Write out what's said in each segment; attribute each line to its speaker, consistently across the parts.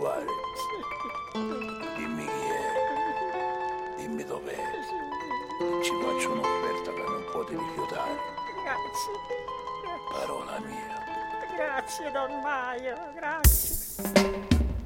Speaker 1: vale. Dimmi chi è, dimmi dov'è. Ci faccio un'offerta che non puoi rifiutare.
Speaker 2: Grazie.
Speaker 1: Parola mia.
Speaker 2: Grazie, Don Maio, grazie.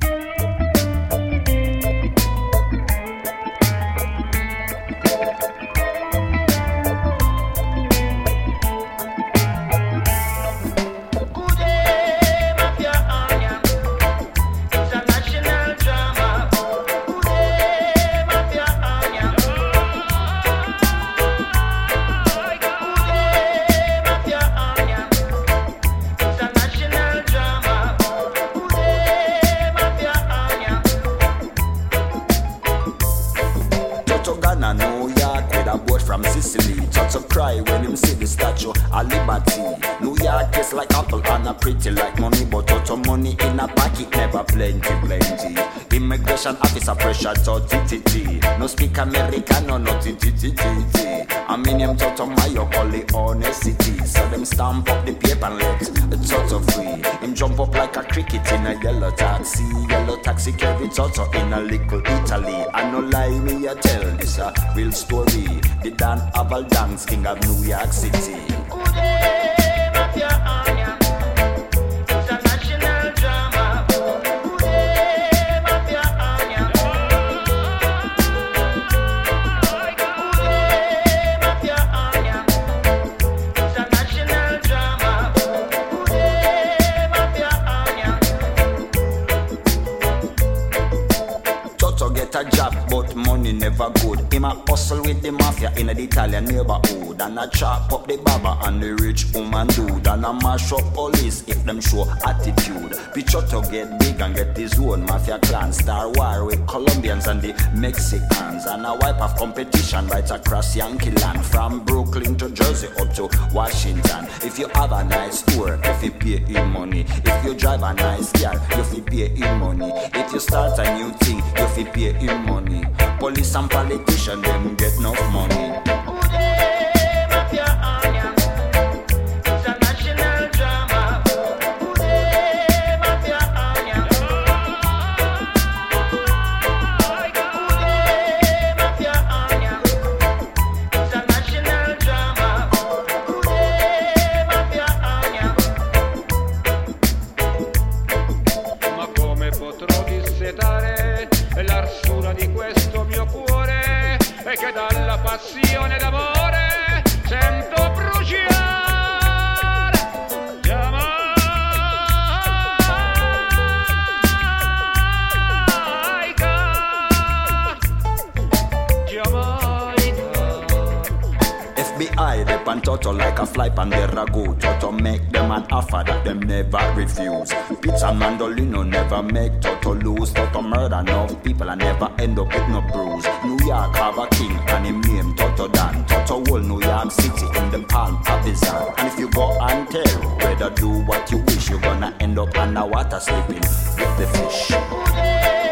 Speaker 3: Cry when him see the statue of liberty. New York is like apple and a pretty like money, but out of money in a pocket never plenty. Immigration officer pressure to TTT. No speak American, no TTT. I mean him to Mayo call it honesty. So them stamp up the paper and let it Toto free. Him jump up like a cricket in a yellow taxi carry Toto in a little Italy. I no lie me I tell this a real story. The Dan Abaldans, king of New York City. A job, but money never good. Him a hustle with the mafia in the Italian neighborhood, and a chop up the baba and the rich woman dude, and a mash up police if them show attitude. Picture to get big and get his own mafia clan. Star war with Colombians and the Mexicans, and a wipe of competition right across Yankee land, from Brooklyn to Jersey up to Washington. If you have a nice tour, if you pay in money. If you drive a nice car, you fi pay in money. If you start a new thing, you fi pay in money. Police and politicians, them get enough money.
Speaker 4: Passione d'amore sento bruciare
Speaker 3: FBI, they pan Toto like a fly pan their ragu. Toto make them an offer that them never refuse. Pizza and Mandolino never make Toto lose. Toto murder enough people and never end up with no bruise. New York have a king and him name Toto Dan. Toto whole New York City in the palm of his hand. And if you go and tell, whether do what you wish, you're gonna end up underwater sleeping with the fish.